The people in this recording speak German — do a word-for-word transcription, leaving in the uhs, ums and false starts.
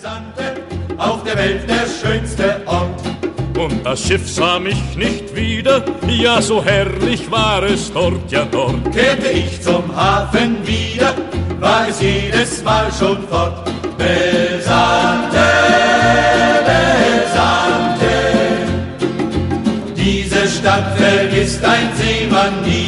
Belzante, auf der Welt der schönste Ort. Und das Schiff sah mich nicht wieder, ja, so herrlich war es dort, ja dort. Kehrte ich zum Hafen wieder, war es jedes Mal schon fort. Belzante, Belzante, diese Stadt vergisst ein Seemann nie.